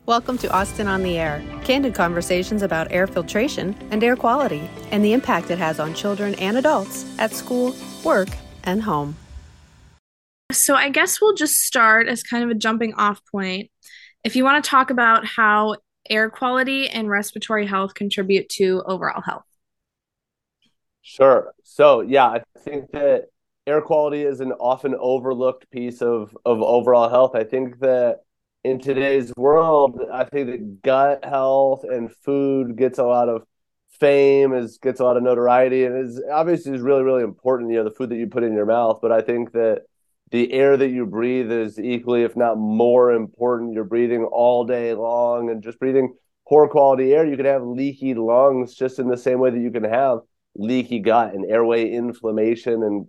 Welcome to Austin on the Air, candid conversations about air filtration and air quality and the impact it has on children and adults at school, work, and home. So I guess we'll just start as kind of a jumping off point. If you want to talk about how air quality and respiratory health contribute to overall health. Sure. So yeah, I think that air quality is an often overlooked piece of overall health. I think that in today's world, I think that gut health and food gets a lot of fame, gets a lot of notoriety, and is obviously is really, really important, the food that you put in your mouth. But I think that the air that you breathe is equally, if not more important. You're breathing all day long, and just breathing poor quality air, you can have leaky lungs just in the same way that you can have leaky gut and airway inflammation and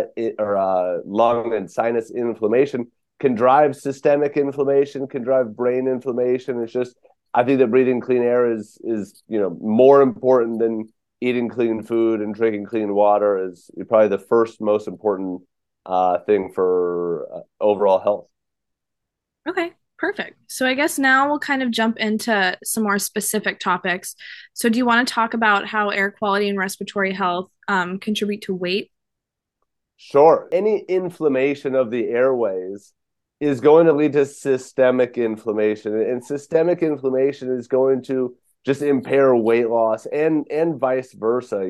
lung and sinus inflammation can drive systemic inflammation, can drive brain inflammation. It's just, I think that breathing clean air is more important than eating clean food and drinking clean water. Is probably the first most important thing for overall health. Okay, perfect. So I guess now we'll kind of jump into some more specific topics. So do you want to talk about how air quality and respiratory health contribute to weight? Sure. Any inflammation of the airways is going to lead to systemic inflammation, and systemic inflammation is going to just impair weight loss and vice versa.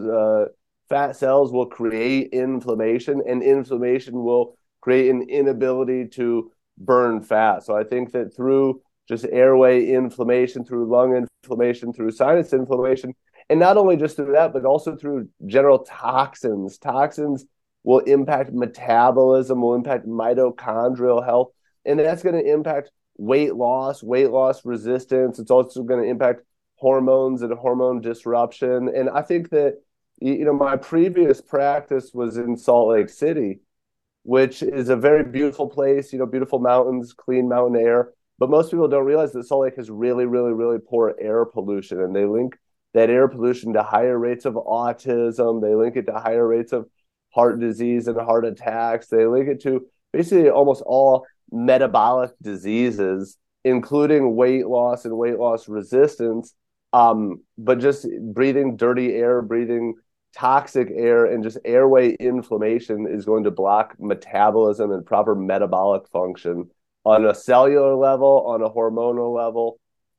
Fat cells will create inflammation, and inflammation will create an inability to burn fat. So I think that through just airway inflammation, through lung inflammation, through sinus inflammation, and not only just through that, but also through general toxins. Toxins will impact metabolism, will impact mitochondrial health, and that's going to impact weight loss resistance. It's also going to impact hormones and hormone disruption. And I think that, my previous practice was in Salt Lake City, which is a very beautiful place, beautiful mountains, clean mountain air. But most people don't realize that Salt Lake has really, really, really poor air pollution. And they link that air pollution to higher rates of autism. They link it to higher rates of heart disease and heart attacks. They link it to basically almost all metabolic diseases, including weight loss and weight loss resistance. But just breathing dirty air, breathing toxic air, and just airway inflammation is going to block metabolism and proper metabolic function on a cellular level, on a hormonal level,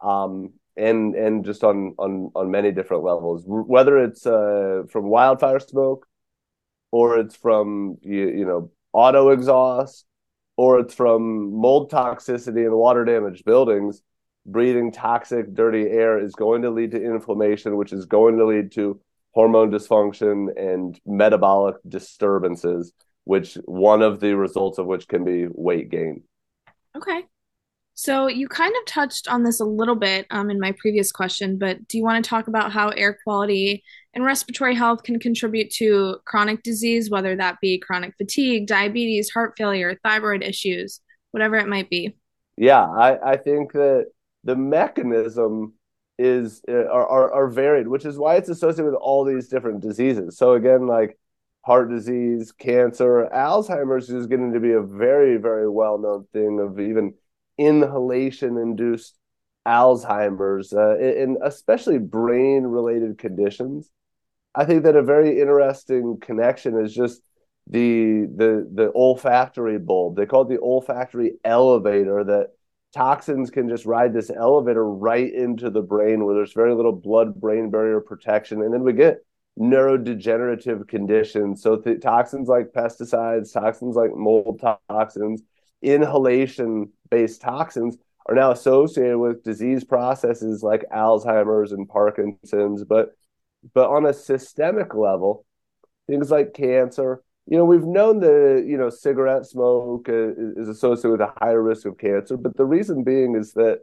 and just on many different levels. Whether it's from wildfire smoke, or it's from auto exhaust, or it's from mold toxicity in water damaged buildings, breathing toxic, dirty air is going to lead to inflammation, which is going to lead to hormone dysfunction and metabolic disturbances, which one of the results of which can be weight gain. Okay. So you kind of touched on this a little bit in my previous question, but do you want to talk about how air quality and respiratory health can contribute to chronic disease, whether that be chronic fatigue, diabetes, heart failure, thyroid issues, whatever it might be? Yeah, I think that the mechanism are varied, which is why it's associated with all these different diseases. So again, like heart disease, cancer, Alzheimer's is getting to be a very, very well-known thing of even inhalation-induced Alzheimer's, and especially brain-related conditions. I think that a very interesting connection is just the olfactory bulb. They call it the olfactory elevator, that toxins can just ride this elevator right into the brain where there's very little blood-brain barrier protection. And then we get neurodegenerative conditions. So toxins like pesticides, toxins like mold toxins, inhalation-based toxins are now associated with disease processes like Alzheimer's and Parkinson's. But on a systemic level, things like cancer, we've known that, cigarette smoke is associated with a higher risk of cancer. But the reason being is that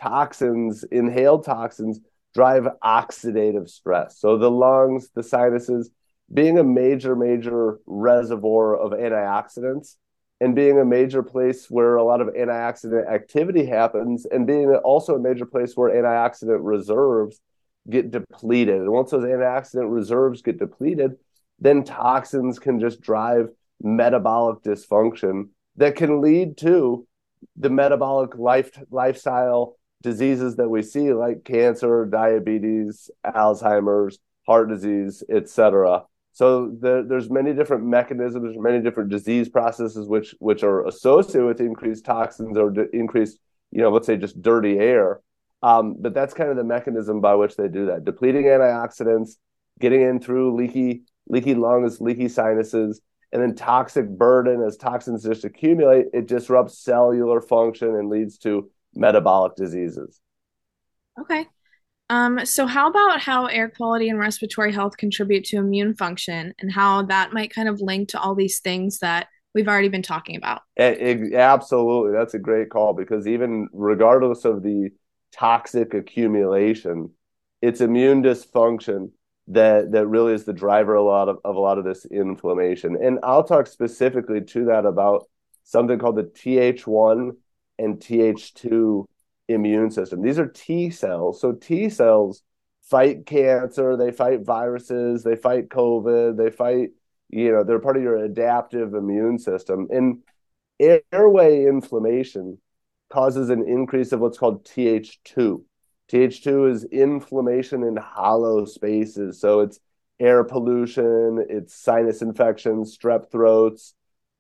inhaled toxins, drive oxidative stress. So the lungs, the sinuses, being a major, major reservoir of antioxidants, and being a major place where a lot of antioxidant activity happens, and being also a major place where antioxidant reserves get depleted. And once those antioxidant reserves get depleted, then toxins can just drive metabolic dysfunction that can lead to the metabolic lifestyle diseases that we see, like cancer, diabetes, Alzheimer's, heart disease, etc. So there's many different mechanisms, many different disease processes which are associated with increased toxins or increased, let's say just dirty air. But that's kind of the mechanism by which they do that: depleting antioxidants, getting in through leaky lungs, leaky sinuses, and then toxic burden. As toxins just accumulate, it disrupts cellular function and leads to metabolic diseases. Okay. So how about how air quality and respiratory health contribute to immune function and how that might kind of link to all these things that we've already been talking about? Absolutely. That's a great call, because even regardless of the toxic accumulation, it's immune dysfunction that really is the driver of a lot of this inflammation. And I'll talk specifically to that about something called the Th1 and Th2 immune system. These are T cells. So T cells fight cancer, they fight viruses, they fight COVID, they fight, they're part of your adaptive immune system. And airway inflammation causes an increase of what's called Th2. Th2 is inflammation in hollow spaces. So it's air pollution, it's sinus infections, strep throats,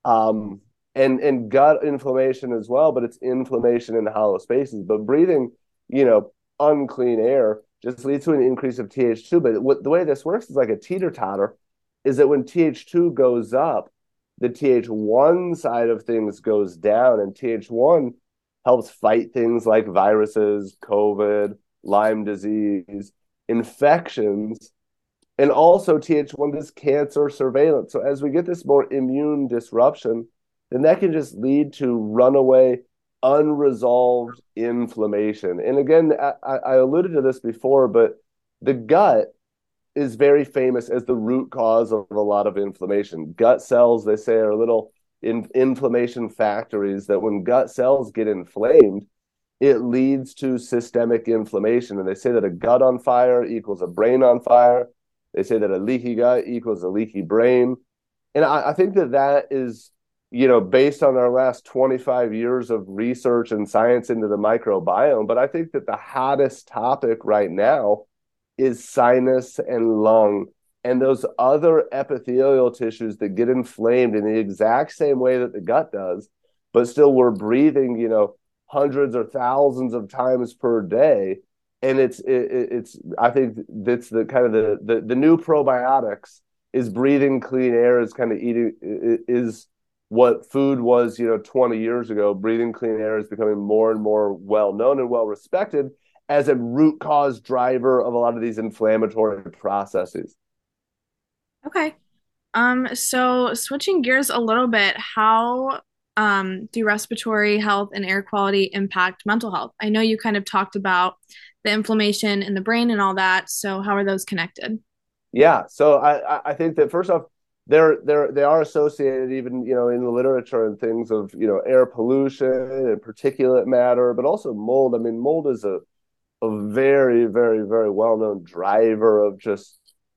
and gut inflammation as well, but it's inflammation in hollow spaces. But breathing, unclean air just leads to an increase of Th2. But the way this works is like a teeter-totter, is that when Th2 goes up, the Th1 side of things goes down, and Th1 helps fight things like viruses, COVID, Lyme disease, infections, and also Th1 does cancer surveillance. So as we get this more immune disruption, then that can just lead to runaway, unresolved inflammation. And again, I alluded to this before, but the gut is very famous as the root cause of a lot of inflammation. Gut cells, they say, are little inflammation factories that when gut cells get inflamed, it leads to systemic inflammation. And they say that a gut on fire equals a brain on fire. They say that a leaky gut equals a leaky brain. And I think that is, based on our last 25 years of research and science into the microbiome. But I think that the hottest topic right now is sinus and lung, and those other epithelial tissues that get inflamed in the exact same way that the gut does, but still we're breathing, hundreds or thousands of times per day. And it's I think that's the kind of the new probiotics is breathing clean air, is kind of is what food was, 20 years ago. Breathing clean air is becoming more and more well known and well respected as a root cause driver of a lot of these inflammatory processes. Okay. So switching gears a little bit, how do respiratory health and air quality impact mental health? I know you kind of talked about the inflammation in the brain and all that. So how are those connected? Yeah. So I think that first off, they are associated even, in the literature and things of, air pollution and particulate matter, but also mold. I mean, mold is a very, very, very well-known driver of just,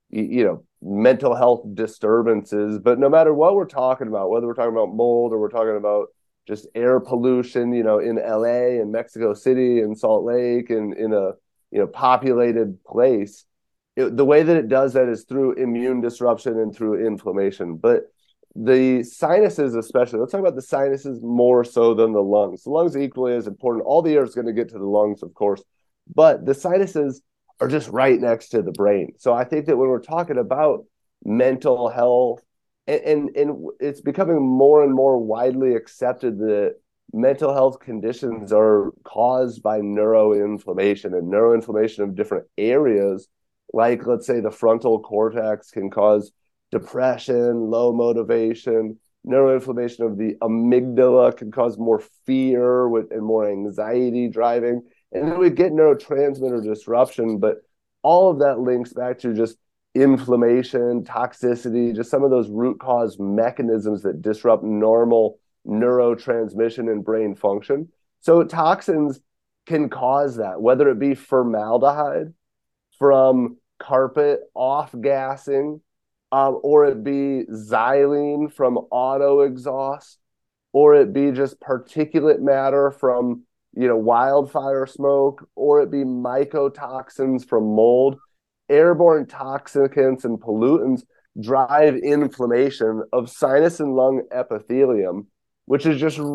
mental health disturbances. But no matter what we're talking about, whether we're talking about mold or we're talking about just air pollution, in LA and Mexico City and Salt Lake and in a, populated place, the way that it does that is through immune disruption and through inflammation. But the sinuses, especially, let's talk about the sinuses more so than the lungs. The lungs are equally as important. All the air is going to get to the lungs, of course, but the sinuses are just right next to the brain. So I think that when we're talking about mental health, and it's becoming more and more widely accepted that mental health conditions are caused by neuroinflammation, and neuroinflammation of different areas, like, let's say, the frontal cortex can cause depression, low motivation. Neuroinflammation of the amygdala can cause more fear and more anxiety driving. And then we get neurotransmitter disruption, but all of that links back to just inflammation, toxicity, just some of those root cause mechanisms that disrupt normal neurotransmission and brain function. So toxins can cause that, whether it be formaldehyde from carpet off-gassing, or it be xylene from auto exhaust, or it be just particulate matter from wildfire smoke, or it be mycotoxins from mold. Airborne toxicants and pollutants drive inflammation of sinus and lung epithelium, which is just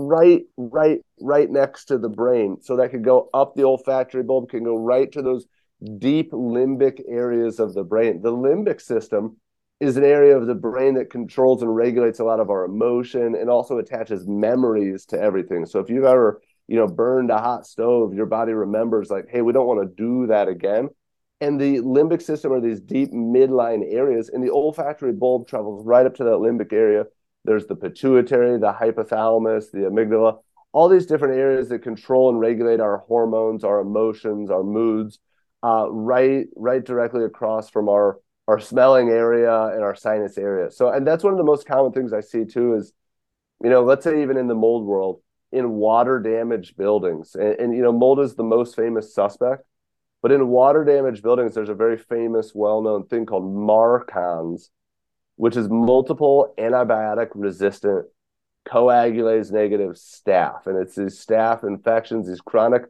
right next to the brain. So that could go up the olfactory bulb, can go right to those deep limbic areas of the brain. The limbic system is an area of the brain that controls and regulates a lot of our emotion and also attaches memories to everything. So if you've ever, burned a hot stove, your body remembers like, hey, we don't want to do that again. And the limbic system are these deep midline areas, and the olfactory bulb travels right up to that limbic area. There's the pituitary, the hypothalamus, the amygdala, all these different areas that control and regulate our hormones, our emotions, our moods, right directly across from our smelling area and our sinus area. So, and that's one of the most common things I see too is, let's say even in the mold world, in water damaged buildings, and mold is the most famous suspect, but in water damaged buildings, there's a very famous, well-known thing called MARCoNS, which is multiple antibiotic resistant coagulase negative staph. And it's these staph infections, these chronic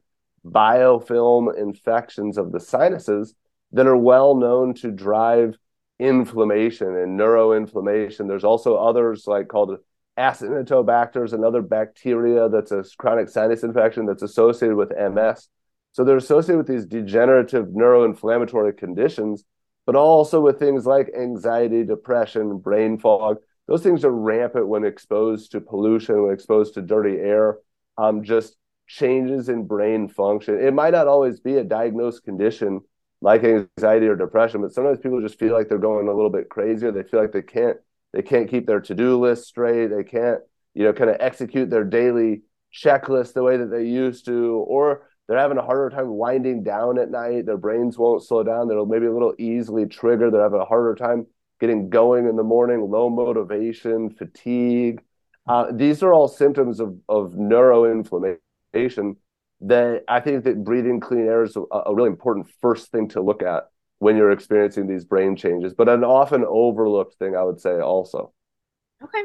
biofilm infections of the sinuses that are well known to drive inflammation and neuroinflammation. There's also others like called Acinetobacter, another bacteria that's a chronic sinus infection that's associated with MS. So they're associated with these degenerative neuroinflammatory conditions, but also with things like anxiety, depression, brain fog. Those things are rampant when exposed to pollution, when exposed to dirty air, just changes in brain function. It might not always be a diagnosed condition like anxiety or depression, but sometimes people just feel like they're going a little bit crazier. They feel like they can't keep their to-do list straight. They can't, kind of execute their daily checklist the way that they used to, or they're having a harder time winding down at night. Their brains won't slow down. They're maybe a little easily triggered. They're having a harder time getting going in the morning, low motivation, fatigue. These are all symptoms of neuroinflammation that I think that breathing clean air is a really important first thing to look at when you're experiencing these brain changes, but an often overlooked thing, I would say also. Okay.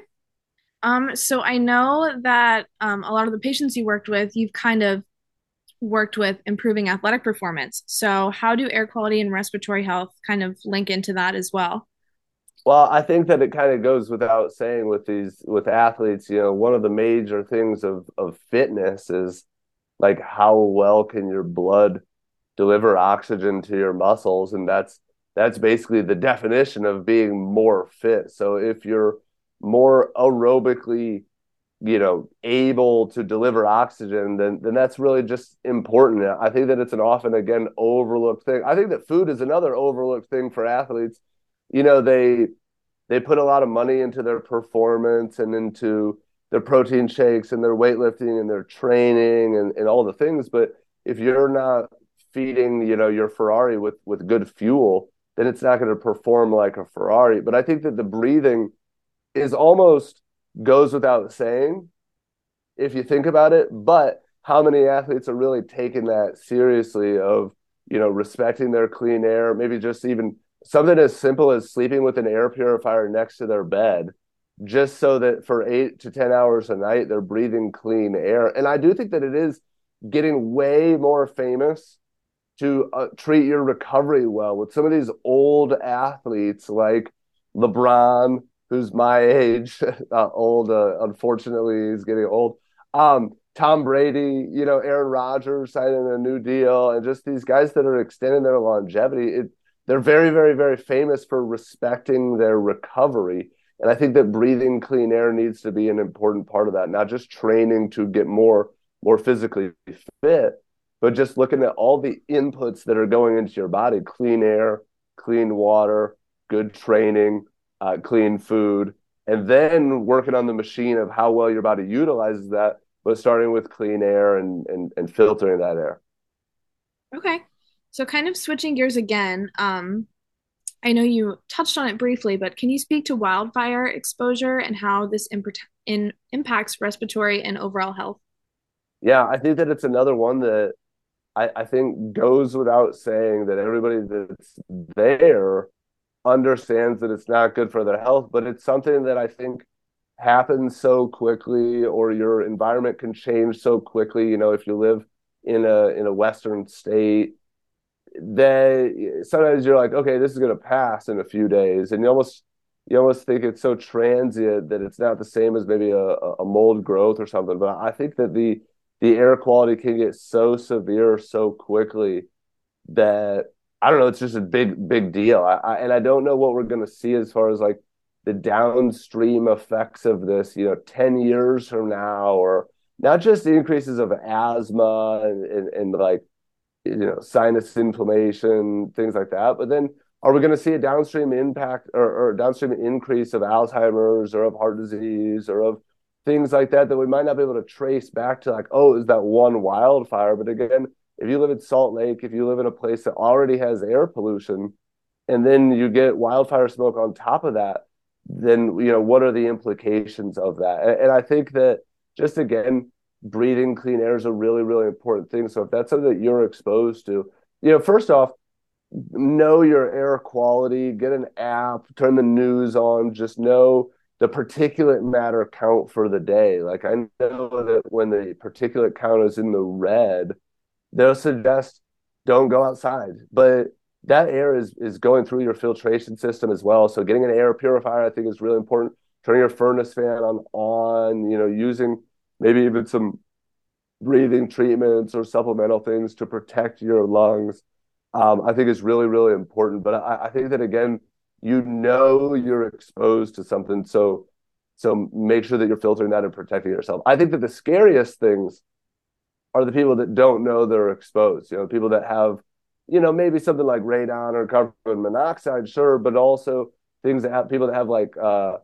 So I know that a lot of the patients you worked with, you've kind of worked with improving athletic performance. So how do air quality and respiratory health kind of link into that as well? Well, I think that it kind of goes without saying with athletes, one of the major things of fitness is like how well can your blood deliver oxygen to your muscles, and that's basically the definition of being more fit. So if you're more aerobically, able to deliver oxygen, then that's really just important. I think that it's an often again overlooked thing. I think that food is another overlooked thing for athletes. They put a lot of money into their performance and into their protein shakes and their weightlifting and their training and all the things. But if you're not feeding, your Ferrari with good fuel, then it's not going to perform like a Ferrari. But I think that the breathing is almost goes without saying if you think about it. But how many athletes are really taking that seriously of, respecting their clean air, maybe just even something as simple as sleeping with an air purifier next to their bed, just so that for 8 to 10 hours a night, they're breathing clean air. And I do think that it is getting way more famous to treat your recovery well with some of these old athletes like LeBron, who's my age, old, unfortunately, he's getting old. Tom Brady, Aaron Rodgers signing a new deal, and just these guys that are extending their longevity. They're very, very, very famous for respecting their recovery. And I think that breathing clean air needs to be an important part of that, not just training to get more physically fit, but just looking at all the inputs that are going into your body: clean air, clean water, good training, clean food, and then working on the machine of how well your body utilizes that, but starting with clean air and filtering that air. Okay. So kind of switching gears again, I know you touched on it briefly, but can you speak to wildfire exposure and how this impacts respiratory and overall health? Yeah, I think that it's another one that I think goes without saying that everybody that's there understands that it's not good for their health, but it's something that I think happens so quickly, or your environment can change so quickly. If you live in a Western state, then sometimes you're like, okay, this is going to pass in a few days, and you almost think it's so transient that it's not the same as maybe a mold growth or something. But I think that the air quality can get so severe so quickly that I don't know, it's just a big deal. And I don't know what we're going to see as far as like the downstream effects of this, 10 years from now, or not just the increases of asthma and like, sinus inflammation, things like that. But then are we going to see a downstream impact or downstream increase of Alzheimer's or of heart disease or of things like that we might not be able to trace back to like, oh, is that one wildfire? But again, if you live in Salt Lake, if you live in a place that already has air pollution, and then you get wildfire smoke on top of that, then what are the implications of that? And I think that just again, breathing clean air is a really, really important thing. So if that's something that you're exposed to, first off, know your air quality, get an app, turn the news on, just know the particulate matter count for the day. Like I know that when the particulate count is in the red, they'll suggest don't go outside. But that air is going through your filtration system as well. So getting an air purifier, I think, is really important. Turning your furnace fan on, using maybe even some breathing treatments or supplemental things to protect your lungs, I think is really, really important. But I think that, again, you're exposed to something. So make sure that you're filtering that and protecting yourself. I think that the scariest things are the people that don't know they're exposed. People that have, maybe something like radon or carbon monoxide, sure, but also things that have people that have like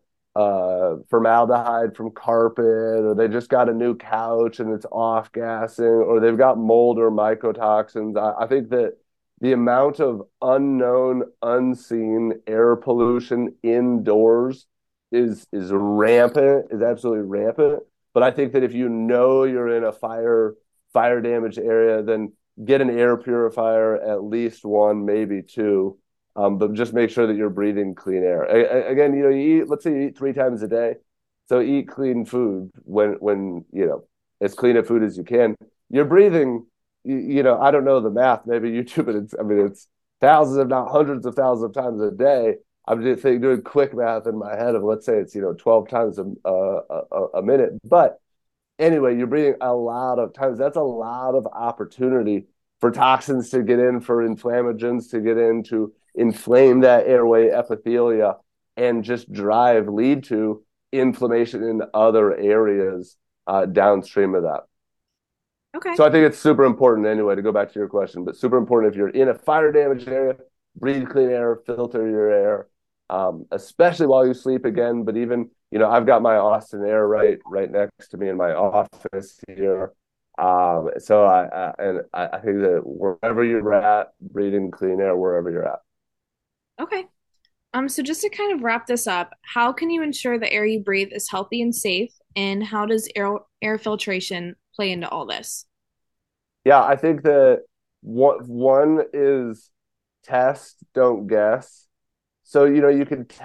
formaldehyde from carpet, or they just got a new couch and it's off gassing, or they've got mold or mycotoxins. I think that the amount of unknown, unseen air pollution indoors is rampant, is absolutely rampant. But I think that if you're in a fire damaged area, then get an air purifier, at least one, maybe two. But just make sure that you're breathing clean air. Again, you eat, let's say you eat 3 times a day. So eat clean food when as clean a food as you can. You're breathing, I don't know the math, maybe YouTube, but it's thousands, if not hundreds of thousands of times a day. I'm just doing quick math in my head of, let's say it's 12 times a minute. But anyway, you're breathing a lot of times. That's a lot of opportunity for toxins to get in, for inflammagens to get in, to inflame that airway epithelia and just lead to inflammation in other areas downstream of that. Okay. So I think it's super important anyway, to go back to your question, but super important if you're in a fire damaged area, breathe clean air, filter your air, especially while you sleep again. But even, I've got my Austin Air right next to me in my office here. So I think that wherever you're at, breathing clean air wherever you're at. Okay. So just to kind of wrap this up, how can you ensure the air you breathe is healthy and safe? And how does air filtration play into all this? Yeah, I think that one is test, don't guess. So, you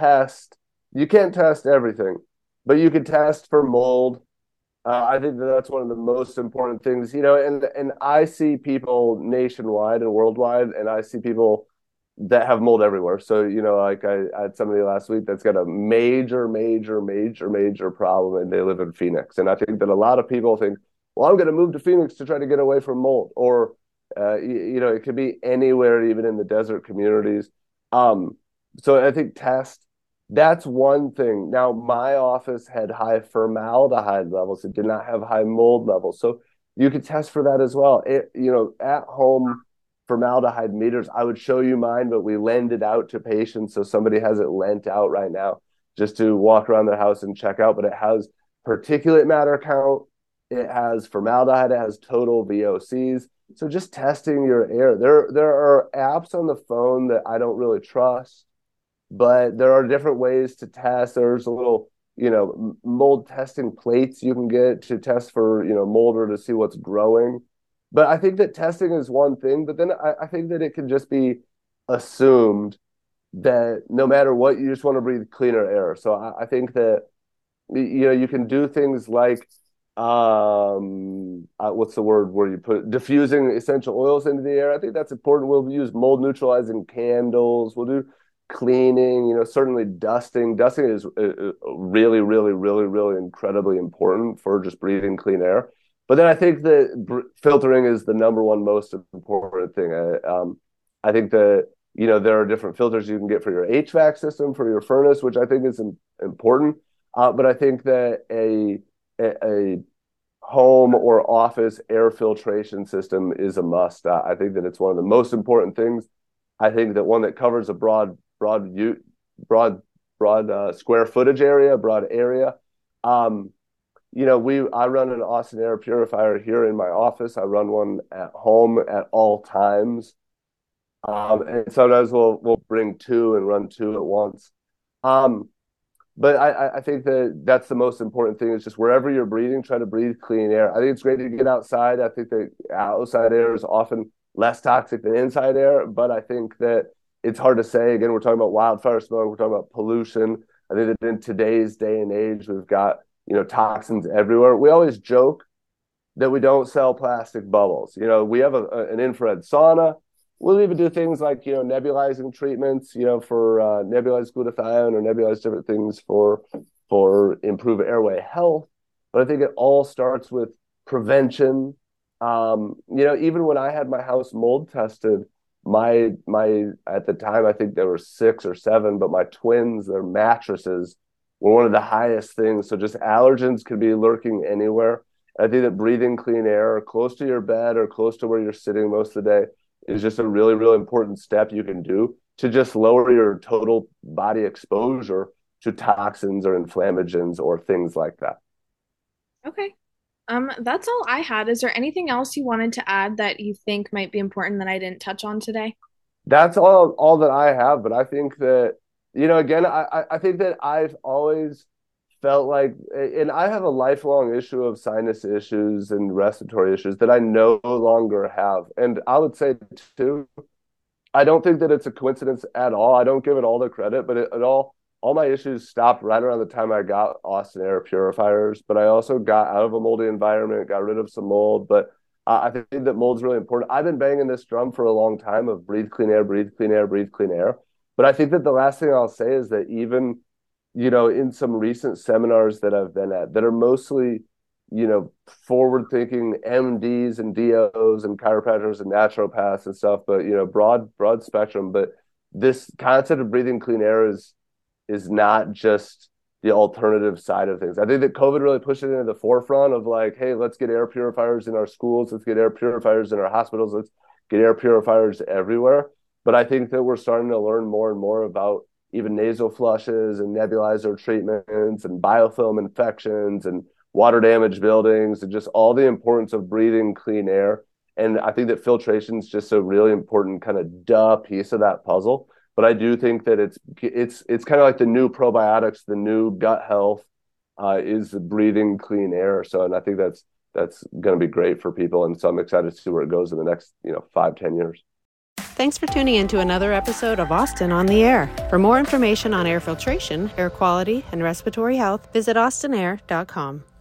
can't test everything, but you can test for mold. I think that's one of the most important things, and I see people nationwide and worldwide, and I see people that have mold everywhere. So, like I had somebody last week that's got a major, major, major, major problem, and they live in Phoenix. And I think that a lot of people think, well, I'm going to move to Phoenix to try to get away from mold, or, it could be anywhere, even in the desert communities. So I think that's one thing. Now, my office had high formaldehyde levels. It did not have high mold levels. So you could test for that as well. At home formaldehyde meters, I would show you mine, but we lend it out to patients. So somebody has it lent out right now just to walk around their house and check out. But it has particulate matter count. It has formaldehyde. It has total VOCs. So just testing your air. There are apps on the phone that I don't really trust, but there are different ways to test. There's a little, mold testing plates you can get to test for, mold or to see what's growing. But I think that testing is one thing, but then I think that it can just be assumed that no matter what, you just want to breathe cleaner air. So I think that, you can do things like what's the word where you put diffusing essential oils into the air. I think that's important. We'll use mold neutralizing candles. We'll do cleaning, certainly dusting. Dusting is really, really, really, really incredibly important for just breathing clean air. But then I think that filtering is the number one most important thing. I think that, there are different filters you can get for your HVAC system, for your furnace, which I think is important. But I think that a home or office air filtration system is a must. I think that it's one of the most important things. I think that one that covers a broad square footage area, broad area. I run an Austin air purifier here in my office. I run one at home at all times. And sometimes we'll bring two and run two at once. But I think that that's the most important thing is just wherever you're breathing, try to breathe clean air. I think it's great to get outside. I think that outside air is often less toxic than inside air, but I think that it's hard to say. Again, we're talking about wildfire smoke. We're talking about pollution. I think that in today's day and age, we've got, toxins everywhere. We always joke that we don't sell plastic bubbles. We have an infrared sauna. We'll even do things like, nebulizing treatments, for nebulized glutathione or nebulized different things for improve airway health. But I think it all starts with prevention. Even when I had my house mold tested, my at the time, I think there were 6 or 7, but my twins, their mattresses were one of the highest things. So just allergens could be lurking anywhere. I think that breathing clean air close to your bed or close to where you're sitting most of the day is just a really, really important step you can do to just lower your total body exposure to toxins or inflammagens or things like that. Okay. That's all I had. Is there anything else you wanted to add that you think might be important that I didn't touch on today? That's all that I have. But I think that, again, I think that I've always felt like, and I have a lifelong issue of sinus issues and respiratory issues that I no longer have. And I would say too, I don't think that it's a coincidence at all. I don't give it all the credit, but all my issues stopped right around the time I got Austin air purifiers. But I also got out of a moldy environment, got rid of some mold. But I think that mold's really important. I've been banging this drum for a long time of breathe clean air, breathe clean air, breathe clean air. But I think that the last thing I'll say is that even in some recent seminars that I've been at that are mostly, forward-thinking MDs and DOs and chiropractors and naturopaths and stuff, but, broad spectrum. But this concept of breathing clean air is not just the alternative side of things. I think that COVID really pushed it into the forefront of like, hey, let's get air purifiers in our schools. Let's get air purifiers in our hospitals. Let's get air purifiers everywhere. But I think that we're starting to learn more and more about even nasal flushes and nebulizer treatments and biofilm infections and water damaged buildings and just all the importance of breathing clean air. And I think that filtration is just a really important kind of piece of that puzzle. But I do think that it's kind of like the new probiotics, the new gut health is breathing clean air. So, and I think that's going to be great for people. And so I'm excited to see where it goes in the next 5-10 years. Thanks for tuning in to another episode of Austin on the Air. For more information on air filtration, air quality, and respiratory health, visit austinair.com.